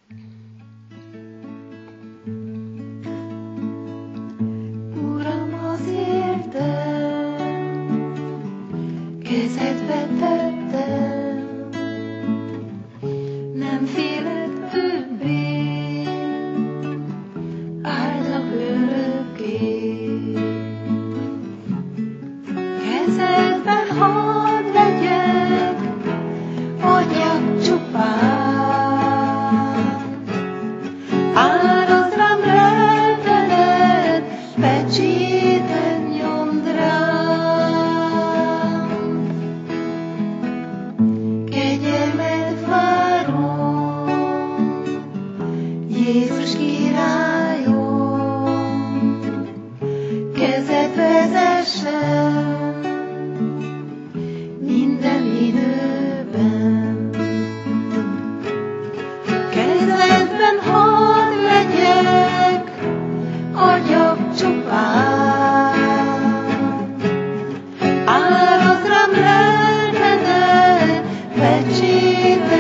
Uram, azért kezedbe tettem, nem félek többé, áldlak örökké. Kezedben hadd legyek, adjak csupán, árazd rám lelkedet, pecséted nyomd rám. Kegyelmet várom, Jézus királyom, kezed vezessen minden időben. Kezedben hadd legyek, adjak csupán, árazd rám lelkedet, pecséted